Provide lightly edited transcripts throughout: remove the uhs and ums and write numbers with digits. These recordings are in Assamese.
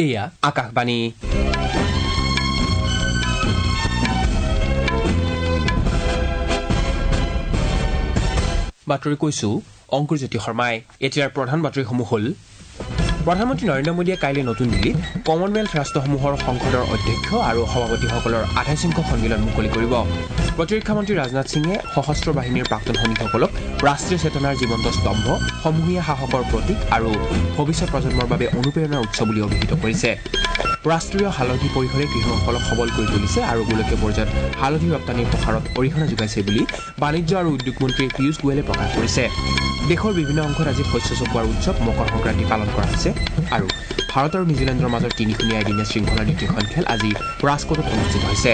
এয়া আকাশবাণী। বাতৰি কৈছো অংকুৰজ্যোতি শৰ্মাই। এতিয়াৰ প্ৰধান বাতৰিসমূহ হ'ল: প্ৰধানমন্ত্ৰী নৰেন্দ্ৰ মোদীয়ে কাইলৈ নতুন দিল্লীত কমনৱেলথ ৰাষ্ট্ৰসমূহৰ সংসদৰ অধ্যক্ষ আৰু সভাপতিসকলৰ ২৮ সংখ্যক সন্মিলন মুকলি কৰিব। প্ৰতিৰক্ষা মন্ত্ৰী ৰাজনাথ সিঙে সশস্ত্ৰ বাহিনীৰ প্ৰাক্তন সৈনিকসকলক ৰাষ্ট্ৰীয় চেতনাৰ জীৱন্ত স্তম্ভ, সমূহীয়া সাহসৰ প্ৰতীক আৰু ভৱিষ্যত প্ৰজন্মৰ বাবে অনুপ্ৰেৰণাৰ উৎস বুলি অভিহিত কৰিছে। ৰাষ্ট্ৰীয় হালধি পৰিষদে কৃষকসকলক সবল কৰি তুলিছে আৰু গোলকীয় পৰ্যায়ত হালধি ৰপ্তানিৰ প্ৰসাৰত অৰিহণা যোগাইছে বুলি বাণিজ্য আৰু উদ্যোগ মন্ত্ৰী পীয়ুষ গোৱেলে প্ৰকাশ কৰিছে। দেশৰ বিভিন্ন অংশত আজি শস্য চপোৱাৰ উৎসৱ মকৰ সংক্ৰান্তি পালন কৰা হৈছে আৰু ভাৰত আৰু নিউজিলেণ্ডৰ মাজৰ তিনিখনীয়া এদিনীয়া শৃংখলাৰ দ্বিতীয়খন খেল আজি ৰাজকোটত অনুষ্ঠিত হৈছে।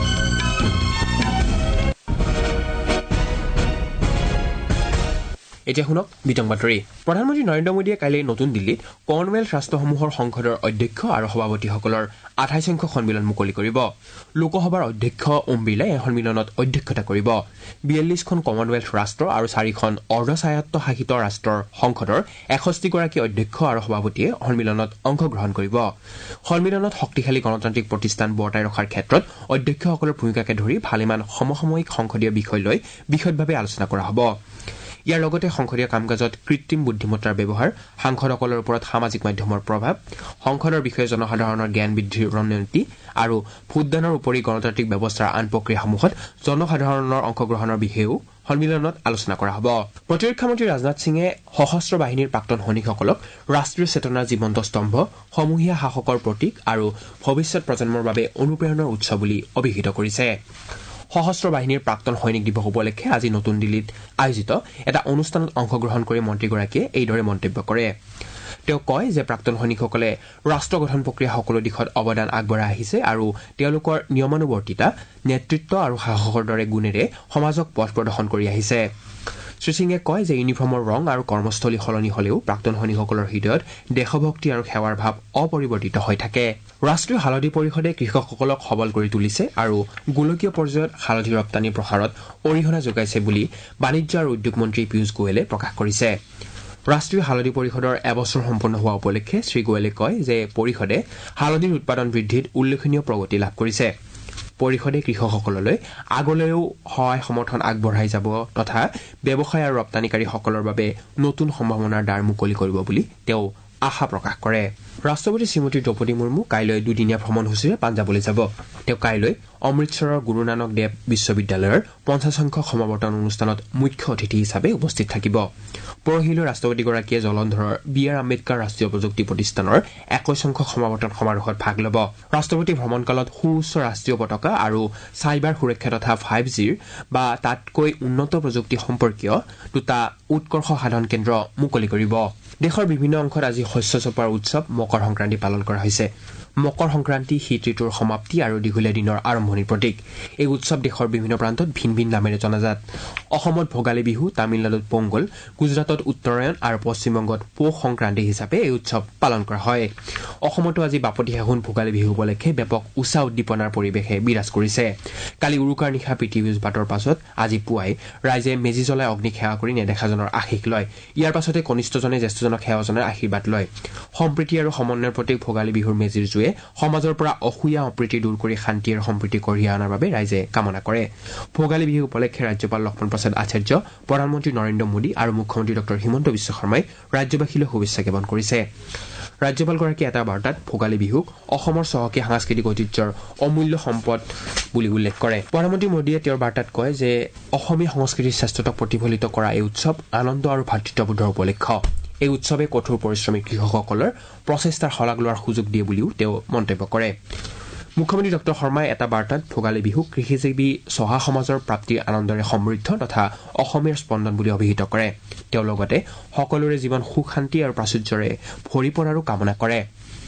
এতিয়া শুনক বিতং বাতৰি। প্ৰধানমন্ত্ৰী নৰেন্দ্ৰ মোদীয়ে কাইলৈ নতুন দিল্লীত কমনৱেলথ ৰাষ্ট্ৰসমূহৰ সংসদৰ অধ্যক্ষ আৰু সভাপতিসকলৰ ২৮ সংখ্যক সন্মিলন মুকলি কৰিব। লোকসভাৰ অধ্যক্ষ ওম বিৰলাই এই সন্মিলনত অধ্যক্ষতা কৰিব। ৪২খন কমনৱেলথ ৰাষ্ট্ৰ আৰু 4খন অৰ্ধস্বায়ত্ত শাসিত ৰাষ্ট্ৰৰ সংসদৰ ৬১গৰাকী অধ্যক্ষ আৰু সভাপতিয়ে সন্মিলনত অংশগ্ৰহণ কৰিব। সন্মিলনত শক্তিশালী গণতান্ত্ৰিক প্ৰতিষ্ঠান বৰ্তাই ৰখাৰ ক্ষেত্ৰত অধ্যক্ষসকলৰ ভূমিকাকে ধৰি ভালেমান সমসাময়িক সংসদীয় বিষয় লৈ বিশদভাৱে আলোচনা কৰা হ'ব। ইয়াৰ লগতে সংসদীয় কাম কাজত কৃত্ৰিম বুদ্ধিমত্তাৰ ব্যৱহাৰ, সাংসদসকলৰ ওপৰত সামাজিক মাধ্যমৰ প্ৰভাৱ, সংসদৰ বিষয়ে জনসাধাৰণৰ জ্ঞান বৃদ্ধিৰ ৰণনীতি আৰু ভোটদানৰ উপৰি গণতান্ত্ৰিক ব্যৱস্থাৰ আন প্ৰক্ৰিয়াসমূহত জনসাধাৰণৰ অংশগ্ৰহণৰ বিষয়েও সন্মিলনত আলোচনা কৰা হ'ব। প্ৰতিৰক্ষা মন্ত্ৰী ৰাজনাথ সিঙে সশস্ত্ৰ বাহিনীৰ প্ৰাক্তন সৈনিকসকলক ৰাষ্ট্ৰীয় চেতনাৰ জীৱন্ত স্তম্ভ, সমূহীয়া সাহসৰ প্ৰতীক আৰু ভৱিষ্যত প্ৰজন্মৰ বাবে অনুপ্ৰেৰণাৰ উৎস বুলি অভিহিত কৰিছে। সশস্ত্ৰ বাহিনীৰ প্ৰাক্তন সৈনিক দিৱস উপলক্ষে আজি নতুন দিল্লীত আয়োজিত এটা অনুষ্ঠানত অংশগ্ৰহণ কৰি মন্ত্ৰীগৰাকীয়ে এইদৰে মন্তব্য কৰে। তেওঁ কয় যে প্ৰাক্তন সৈনিকসকলে ৰাষ্ট্ৰ গঠন প্ৰক্ৰিয়া সকলো দিশত অৱদান আগবঢ়াই আহিছে আৰু তেওঁলোকৰ নিয়মানুৱৰ্তিতা, নেতৃত্ব আৰু সাহসৰ দৰে গুণেৰে সমাজক পথ প্ৰদৰ্শন কৰি আহিছে। শ্ৰীসিঙে কয় যে ইউনিফৰ্মৰ ৰং আৰু কৰ্মস্থলী সলনি হলেও প্ৰাক্তন সৈনিকসকলৰ হৃদয়ত দেশভক্তি আৰু সেৱাৰ ভাৱ অপৰিৱৰ্তিত হৈ থাকে। ৰাষ্ট্ৰীয় হালধি পৰিষদে কৃষকসকলক সবল কৰি তুলিছে আৰু গোলকীয় পৰ্যায়ত হালধি ৰপ্তানিৰ প্ৰসাৰত অৰিহণা যোগাইছে বুলি বাণিজ্য আৰু উদ্যোগ মন্ত্ৰী পীয়ুষ গোৱেলে প্ৰকাশ কৰিছে। ৰাষ্ট্ৰীয় হালধি পৰিষদৰ এবছৰ সম্পন্ন হোৱা উপলক্ষে শ্ৰীগোৱেলে কয় যে পৰিষদে হালধিৰ উৎপাদন বৃদ্ধিত উল্লেখনীয় প্ৰগতি লাভ কৰিছে। পৰিষদে কৃষকসকললৈ আগলৈও সহায় সমৰ্থন আগবঢ়াই যাব তথা ব্যৱসায় আৰু ৰপ্তানিকাৰীসকলৰ বাবে নতুন সম্ভাৱনাৰ দ্বাৰ মুকলি কৰিব বুলি তেওঁ আশা প্ৰকাশ কৰে। ৰাষ্ট্ৰপতি শ্ৰীমতী দ্ৰৌপদী মুৰ্মু কাইলৈ দুদিনীয়া ভ্ৰমণসূচীৰে পাঞ্জাৱলৈ যাব। তেওঁ কাইলৈ অমৃতসৰৰ গুৰু নানক দেৱ বিশ্ববিদ্যালয়ৰ ৫০ সংখ্যক সমাৱৰ্তন অনুষ্ঠানত মুখ্য অতিথি হিচাপে উপস্থিত থাকিব। পৰহিলৈ ৰাষ্ট্ৰপতিগৰাকীয়ে জলন্ধৰৰ বি.আৰ. আম্বেদকাৰ ৰাষ্ট্ৰীয় প্ৰযুক্তি প্ৰতিষ্ঠানৰ ২১ সংখ্যক সমাৱৰ্তন সমাৰোহত ভাগ ল'ব। ৰাষ্ট্ৰপতি ভ্ৰমণকালত সুউচ্চ ৰাষ্ট্ৰীয় পতাকা আৰু চাইবাৰ সুৰক্ষা তথা 5Gৰ বা তাতকৈ উন্নত প্ৰযুক্তি সম্পৰ্কীয় দুটা উৎকৰ্ষ সাধন কেন্দ্ৰ মুকলি কৰিব। দেশৰ বিভিন্ন অংশত আজি শস্য চপোৱাৰ উৎসৱ মকৰ সংক্ৰান্তি পালন কৰা হৈছে। মকৰ সংক্ৰান্তি শীত ঋতুৰ সমাপ্তি আৰু দীঘলীয়া দিনৰ আৰম্ভণিৰ প্ৰতীক। এই উৎসৱ দেশৰ বিভিন্ন প্ৰান্তত ভিন ভিন নামেৰে জনাজাত। অসমত ভোগালী বিহু, তামিলনাডুত পোংগল, গুজৰাটত উত্তৰায়ণ আৰু পশ্চিমবংগত পৌষ সংক্ৰান্তি হিচাপে এই উৎসৱ পালন কৰা হয়। অসমতো আজি বাপতি সাহোন ভোগালী বিহু উপলক্ষে ব্যাপক উৎসাহ উদ্দীপনাৰ পৰিৱেশে বিৰাজ কৰিছে। কালি উৰুকাৰ নিশা পৃথিৱীজপাতৰ পাছত আজি পুৱাই ৰাইজে মেজি জ্বলাই অগ্নিক সেৱা কৰি নেদেখাজনৰ আশীষ লয়। ইয়াৰ পাছতে কনিষ্ঠজনে জ্যেষ্ঠজনক সেৱা জনাই আশীৰ্বাদ লয়। সম্প্ৰীতি আৰু সমন্বয়ৰ প্ৰতীক ভোগালী বিহুৰ মেজিৰ জুয়ে সমাজৰ পৰা অসূয়া অপ্ৰীতি দূৰ কৰি শান্তি আৰু সম্প্ৰীতি কঢ়িয়াই অনাৰ বাবে ৰাইজে কামনা কৰে। ভোগালী বিহু উপলক্ষে ৰাজ্যপাল লক্ষ্মণ প্ৰসাদ আচাৰ্য, প্ৰধানমন্ত্ৰী নৰেন্দ্ৰ মোদী আৰু মুখ্যমন্ত্ৰী ডঃ হিমন্ত বিশ্ব শৰ্মাই ৰাজ্যবাসীলৈ শুভেচ্ছা জ্ঞাপন কৰিছে। ৰাজ্যপালগৰাকীয়ে এটা বাৰ্তাত ভোগালী বিহুক অসমৰ চহকী সাংস্কৃতিক ঐতিহ্যৰ অমূল্য সম্পদ বুলি উল্লেখ কৰে। প্ৰধানমন্ত্ৰী মোদীয়ে তেওঁৰ বাৰ্তাত কয় যে অসমীয়া সংস্কৃতিৰ শ্ৰেষ্ঠতাক প্ৰতিফলিত কৰা এই উৎসৱ আনন্দ আৰু ভাতৃত্ববোধৰ উপলক্ষ। এই উৎসৱে কঠোৰ পৰিশ্ৰমী কৃষকসকলৰ প্ৰচেষ্টাৰ শলাগ লোৱাৰ সুযোগ দিয়ে বুলিও তেওঁ মন্তব্য কৰে। মুখ্যমন্ত্ৰী ডঃ শৰ্মাই এটা বাৰ্তাত ভোগালী বিহুক কৃষিজীৱী চহা সমাজৰ প্ৰাপ্তিৰ আনন্দৰে সমৃদ্ধ তথা অসমীয়াৰ স্পন্দন বুলি অভিহিত কৰে। তেওঁ লগতে সকলোৰে জীৱন সুখ শান্তি আৰু প্ৰাচুৰ্যৰে ভৰি পৰাৰো কামনা কৰে।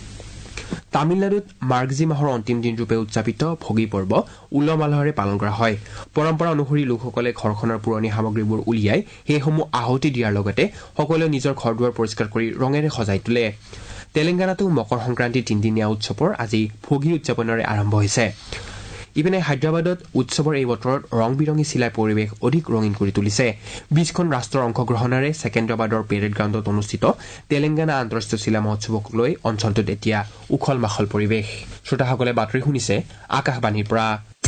তামিলনাডুত মাৰ্গজী মাহৰ অন্তিম দিনৰূপে উদযাপিত ভোগী পৰ্ব উলহ মালহেৰে পালন কৰা হয়। পৰম্পৰা অনুসৰি লোকসকলে ঘৰখনৰ পুৰণি সামগ্ৰীবোৰ উলিয়াই সেইসমূহ আহুতি দিয়াৰ লগতে সকলোৱে নিজৰ ঘৰ দুৱাৰ পৰিষ্কাৰ কৰি ৰঙেৰে সজাই তোলে। তেলেংগানাতো মকৰ সংক্ৰান্তিৰ তিনিদিনীয়া উৎসৱৰ আজি ভোগী উদযাপনেৰে আৰম্ভ হৈছে। ইপিনে হায়দৰাবাদত উৎসৱৰ এই বতৰত ৰং বিৰঙী চিলাই পৰিৱেশ অধিক ৰঙীন কৰি তুলিছে 20খন ৰাষ্ট্ৰৰ অংশগ্ৰহণেৰে ছেকেন্দ্ৰাবাদৰ পেৰেড গ্ৰাউণ্ডত অনুষ্ঠিত তেলেংগানা আন্তঃৰাষ্ট্ৰীয় চিলা মহোৎসৱক লৈ অঞ্চলটোত এতিয়া উখল মাখল পৰিৱেশ শ্ৰোতাসকলে বাতৰি শুনিছে আকাশবাণীৰ পৰা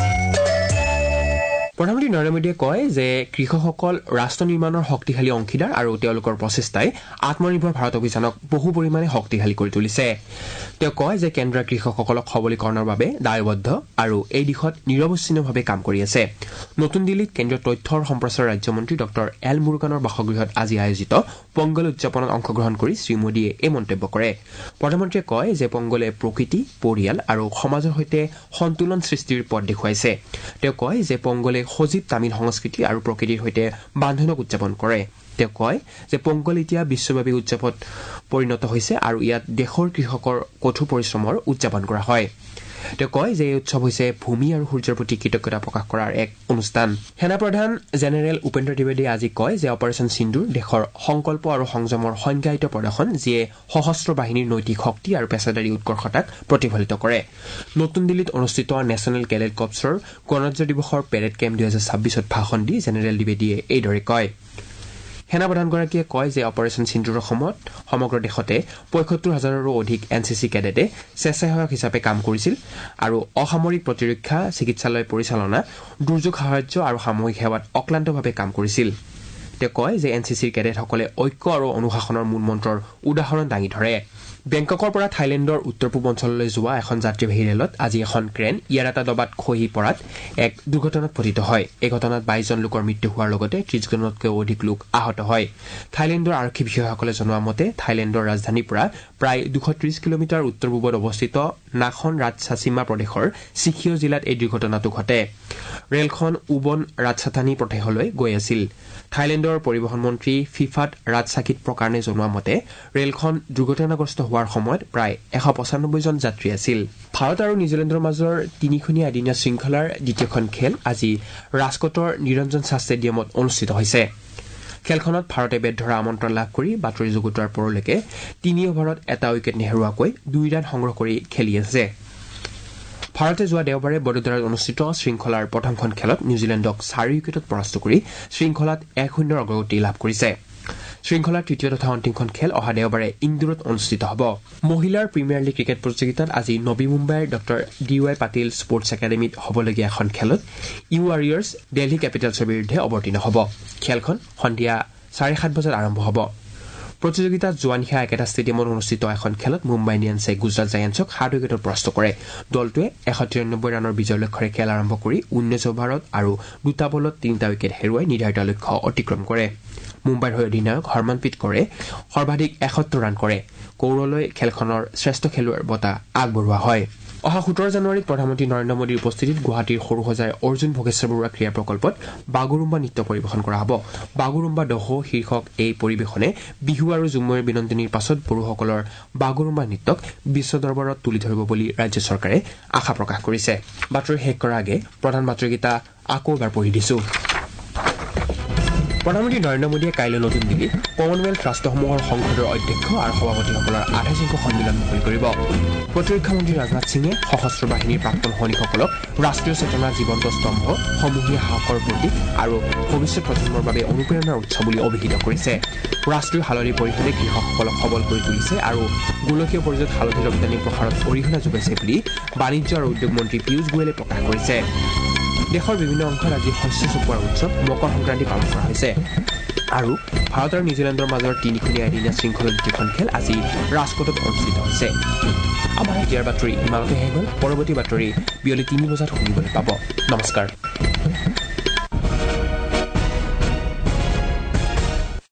প্ৰধানমন্ত্ৰী নৰেন্দ্ৰ মোদীয়ে কয় যে কৃষকসকল ৰাষ্ট্ৰ নিৰ্মাণৰ শক্তিশালী অংশীদাৰ আৰু তেওঁলোকৰ প্ৰচেষ্টাই আত্মনিৰ্ভৰ ভাৰত অভিযানক বহু পৰিমাণে শক্তিশালী কৰি তুলিছে তেওঁ কয় যে কেন্দ্ৰই কৃষকসকলক সবলীকৰণৰ বাবে দায়বদ্ধ আৰু এই দিশত নিৰৱচ্ছিন্নভাৱে কাম কৰি আছে নতুন দিল্লীত কেন্দ্ৰীয় তথ্য আৰু সম্প্ৰচাৰ ৰাজ্যমন্ত্ৰী ডক্টৰ এল মুৰুগানৰ বাসগৃহত আজি আয়োজিত পোংগল উদযাপনত অংশগ্ৰহণ কৰি শ্ৰীমোদীয়ে এই মন্তব্য কৰে প্ৰধানমন্ত্ৰীয়ে কয় যে পোংগলে প্ৰকৃতি পৰিয়াল আৰু সমাজৰ সৈতে সন্তুলন সৃষ্টিৰ পথ দেখুৱাইছে তেওঁ কয় যে পোংগলে সজীৱ তামিল সংস্কৃতি আৰু প্ৰকৃতিৰ সৈতে বান্ধোনক উদযাপন কৰে তেওঁ কয় যে পোংগল এতিয়া বিশ্বব্যাপী উদযাপনত পৰিণত হৈছে আৰু ইয়াত দেশৰ কৃষকৰ কঠোৰ পৰিশ্ৰমৰ উদযাপন কৰা হয় তেওঁ কয় যে এই উৎসৱ হৈছে ভূমি আৰু সূৰ্যৰ প্ৰতি কৃতজ্ঞতা প্ৰকাশ কৰাৰ এক অনুষ্ঠান সেনাপ্ৰধান জেনেৰেল উপেন্দ্ৰ ত্ৰিবেদীয়ে আজি কয় যে অপাৰেচন সিন্দুৰ দেশৰ সংকল্প আৰু সংযমৰ সংজ্ঞায়িত প্ৰদৰ্শন যিয়ে সশস্ত্ৰ বাহিনীৰ নৈতিক শক্তি আৰু পেছাদাৰী উৎকৰ্ষতাক প্ৰতিফলিত কৰে নতুন দিল্লীত অনুষ্ঠিত নেশ্যনেল কেডেট কৰ্পছৰ গণৰাজ্য দিৱসৰ পেৰেড কেম্প 2026ত ভাষণ দি জেনেৰেল ত্ৰিবেদীয়ে এইদৰে কয় সেনাপ্ৰধানগৰাকীয়ে কয় যে অপাৰেচন সিন্দুৰৰ সময়ত সমগ্ৰ দেশতে ৭৫,০০০ৰো অধিক এনচিচি কেডেটে স্বেচ্ছাসেৱক হিচাপে কাম কৰিছিল আৰু অসামৰিক প্ৰতিৰক্ষা চিকিৎসালয় পৰিচালনা দুৰ্যোগ সাহায্য আৰু সামূহিক সেৱাত অক্লান্তভাৱে কাম কৰিছিল তেওঁ কয় যে এনচিচিৰ কেডেটসকলে ঐক্য আৰু অনুশাসনৰ মূলমন্ত্ৰৰ উদাহৰণ দাঙি ধৰে বেংককৰ পৰা থাইলেণ্ডৰ উত্তৰ পূব অঞ্চললৈ যোৱা এখন যাত্ৰীবাহী ৰেলত আজি এখন ক্ৰেন ইয়াৰ এটা দবাত খহি পৰাত এক দুৰ্ঘটনাত পতিত হয় এই ঘটনাত ২২জন লোকৰ মৃত্যু হোৱাৰ লগতে ৩০জনতকৈও অধিক লোক আহত হয় থাইলেণ্ডৰ আৰক্ষী বিষয়াসকলে জনোৱা মতে থাইলেণ্ডৰ ৰাজধানীৰ পৰা প্ৰায় ২৩০ কিলোমিটাৰ উত্তৰ পূবত অৱস্থিত নাখন ৰাজচাচিমা প্ৰদেশৰ চিখিঅ জিলাত এই দুৰ্ঘটনাটো ঘটে ৰেলখন উবন ৰাজচাথানী প্ৰদেশলৈ গৈ আছিল থাইলেণ্ডৰ পৰিবহণ মন্ত্ৰী ফিফাত ৰাজচাকিত প্ৰকাৰণে জনোৱা মতে ৰেলখন দুৰ্ঘটনাগ্ৰস্ত হোৱাৰ সময়ত প্ৰায় ১৯৫ জন যাত্ৰী আছিল ভাৰত আৰু নিউজিলেণ্ডৰ মাজৰ তিনিখনীয়া এদিনীয়া শৃংখলাৰ দ্বিতীয়খন খেল আজি ৰাজকোটৰ নিৰঞ্জন শাহ ষ্টেডিয়ামত অনুষ্ঠিত হৈছে খেলখনত ভাৰতে বেট ধৰা আমন্ত্ৰণ লাভ কৰি বাতৰি যুগুতোৱাৰ পৰলৈকে ৩ অভাৰত এটা উইকেট নেহেৰুৱাকৈ ২ ৰান সংগ্ৰহ কৰি খেলি আছে ভাৰতে যোৱা দেওবাৰে বডোদৰাত অনুষ্ঠিত শৃংখলাৰ প্ৰথমখন খেলত নিউজিলেণ্ডক ৪ উইকেটত পৰাস্ত কৰি শৃংখলাত ১-০ অগ্ৰগতি লাভ কৰিছে শৃংখলাৰ তৃতীয় তথা অন্তিমখন খেল অহা দেওবাৰে ইন্দোৰত অনুষ্ঠিত হ'ব মহিলাৰ প্ৰিমিয়াৰ লীগ ক্ৰিকেট প্ৰতিযোগিতাত আজি নবী মুম্বাইৰ ডক্টৰ DY পাটিল স্পৰ্টছ একাডেমীত হ'বলগীয়া এখন খেলত ইউ ৱাৰিয়াৰ্ছ দিল্লী কেপিটেলছৰ বিৰুদ্ধে অৱতীৰ্ণ হ'ব খেলখন সন্ধিয়া 7:30 বজাত আৰম্ভ হ'ব প্ৰতিযোগিতাত যোৱা নিশা একেটা ষ্টেডিয়ামত অনুষ্ঠিত এখন খেলত মুম্বাই ইণ্ডিয়ানছে গুজৰাট জায়ান্টছক ৭ উইকেটত পৰাস্ত কৰে দলটোৱে ১৯৩ ৰানৰ বিজয় লক্ষ্যৰে খেল আৰম্ভ কৰি ১৯ অভাৰত আৰু ২টা বলত ৩টা উইকেট হেৰুৱাই নিৰ্ধাৰিত লক্ষ্য অতিক্ৰম কৰে মুম্বাইৰ হৈ অধিনায়ক হৰমনপ্ৰীত কৌৰে সৰ্বাধিক ৭১ ৰান কৰে কৌৰলৈ খেলখনৰ শ্ৰেষ্ঠ খেলুৱৈৰ বঁটা আগবঢ়োৱা হয় অহা ১৭ জানুৱাৰীত প্ৰধানমন্ত্ৰী নৰেন্দ্ৰ মোদীৰ উপস্থিতিত গুৱাহাটীৰ সৰুসজাই অৰ্জুন ভোগেশ্বৰ বৰুৱা ক্ৰীড়া প্ৰকল্পত বাগুৰুম্বা নৃত্য পৰিৱেশন কৰা হ'ব বাগুৰুম্বা দহো শীৰ্ষক এই পৰিৱেশনে বিহু আৰু ঝুমুৰ বিনন্দনীৰ পাছত বড়োসকলৰ বাগুৰুম্বা নৃত্যক বিশ্ব দৰবাৰত তুলি ধৰিব বুলি ৰাজ্য চৰকাৰে আশা প্ৰকাশ কৰিছে বাতৰি শেষ কৰাৰ আগে প্ৰধান বাতৰিকেইটা আকৌ এবাৰ পঢ়ি দিছো প্ৰধানমন্ত্ৰী নৰেন্দ্ৰ মোদীয়ে কাইলৈ নতুন দিল্লীত কমনৱেলথ ৰাষ্ট্ৰসমূহৰ সংসদৰ অধ্যক্ষ আৰু সভাপতিসকলৰ ২৮সংখ্যক সন্মিলন মুকলি কৰিব প্ৰতিৰক্ষা মন্ত্ৰী ৰাজনাথ সিঙে সশস্ত্ৰ বাহিনীৰ প্ৰাক্তন সৈনিকসকলক ৰাষ্ট্ৰীয় চেতনা জীৱন্ত স্তম্ভ সমূহীয়া সাহসৰ প্ৰতীক আৰু ভৱিষ্যত প্ৰজন্মৰ বাবে অনুপ্ৰেৰণাৰ উৎস বুলি অভিহিত কৰিছে ৰাষ্ট্ৰীয় হালধি পৰিষদে কৃষকসকলক সবল কৰি তুলিছে আৰু গোলকীয় পৰ্যায়ত হালধি ৰপ্তানি প্ৰসাৰত অৰিহণা যোগাইছে বুলি বাণিজ্য আৰু উদ্যোগ মন্ত্ৰী পীয়ুষ গোৱেলে প্ৰকাশ কৰিছে দেশৰ বিভিন্ন অংশত আজি শস্য চপোৱাৰ উৎসৱ মকৰ সংক্ৰান্তি পালন কৰা হৈছে আৰু ভাৰত আৰু নিউজিলেণ্ডৰ মাজৰ তিনিখনীয়া এদিনীয়া শৃংখলাৰ দ্বিতীয়খন খেল আজি ৰাজকোটত অনুষ্ঠিত হৈছে আমাৰ এতিয়াৰ বাতৰি ইমানতে শেষ হ'ল পৰৱৰ্তী বাতৰি বিয়লি ৩ বজাত শুনিবলৈ পাব নমস্কাৰ